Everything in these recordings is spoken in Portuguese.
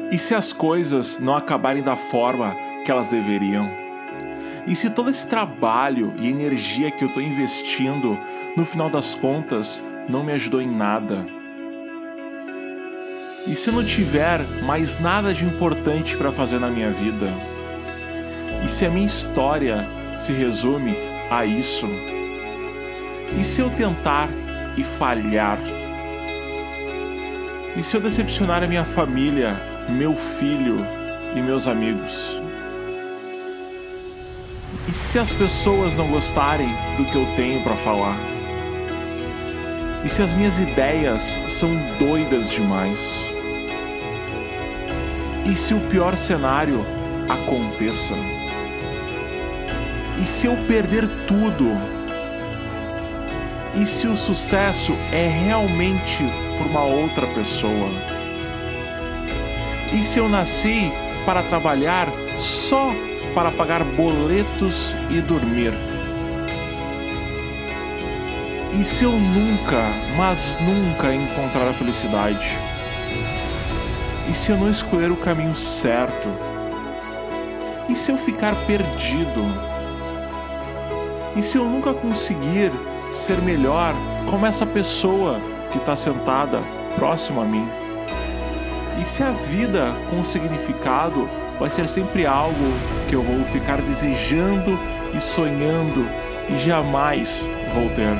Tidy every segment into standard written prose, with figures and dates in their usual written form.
E se as coisas não acabarem da forma que elas deveriam? E se todo esse trabalho e energia que eu estou investindo, no final das contas, não me ajudou em nada? E se eu não tiver mais nada de importante para fazer na minha vida? E se a minha história se resume a isso? E se eu tentar e falhar? E se eu decepcionar a minha família, meu filho e meus amigos? E se as pessoas não gostarem do que eu tenho para falar? E se as minhas ideias são doidas demais? E se o pior cenário aconteça? E se eu perder tudo? E se o sucesso é realmente por uma outra pessoa? E se eu nasci para trabalhar só para pagar boletos e dormir? E se eu nunca, mas nunca encontrar a felicidade? E se eu não escolher o caminho certo? E se eu ficar perdido? E se eu nunca conseguir ser melhor como essa pessoa que está sentada próximo a mim? E se a vida com significado vai ser sempre algo que eu vou ficar desejando e sonhando e jamais vou ter?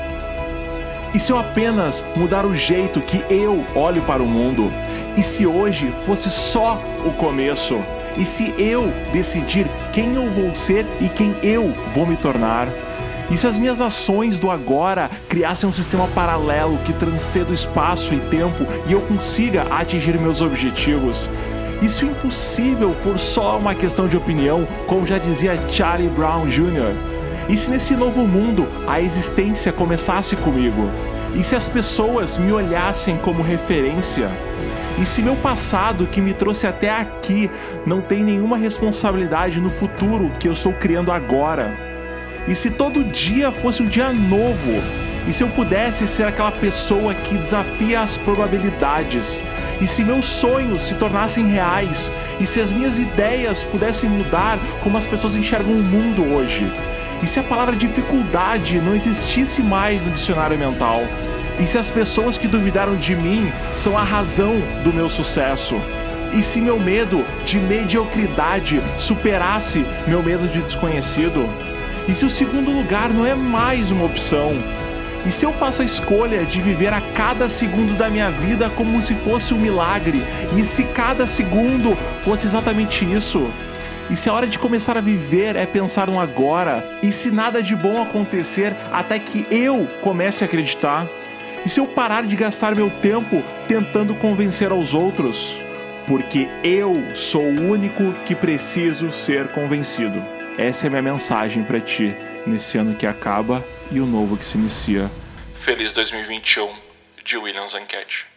E se eu apenas mudar o jeito que eu olho para o mundo? E se hoje fosse só o começo? E se eu decidir quem eu vou ser e quem eu vou me tornar? E se as minhas ações do agora criassem um sistema paralelo que transcenda o espaço e tempo e eu consiga atingir meus objetivos? E se o impossível for só uma questão de opinião, como já dizia Charlie Brown Jr.? E se nesse novo mundo a existência começasse comigo? E se as pessoas me olhassem como referência? E se meu passado que me trouxe até aqui não tem nenhuma responsabilidade no futuro que eu estou criando agora? E se todo dia fosse um dia novo? E se eu pudesse ser aquela pessoa que desafia as probabilidades? E se meus sonhos se tornassem reais? E se as minhas ideias pudessem mudar como as pessoas enxergam o mundo hoje? E se a palavra dificuldade não existisse mais no dicionário mental? E se as pessoas que duvidaram de mim são a razão do meu sucesso? E se meu medo de mediocridade superasse meu medo de desconhecido? E se o segundo lugar não é mais uma opção? E se eu faço a escolha de viver a cada segundo da minha vida como se fosse um milagre? E se cada segundo fosse exatamente isso? E se a hora de começar a viver é pensar no agora? E se nada de bom acontecer até que eu comece a acreditar? E se eu parar de gastar meu tempo tentando convencer aos outros? Porque eu sou o único que preciso ser convencido. Essa é a minha mensagem pra ti, nesse ano que acaba e o novo que se inicia. Feliz 2021, de William Zanquete.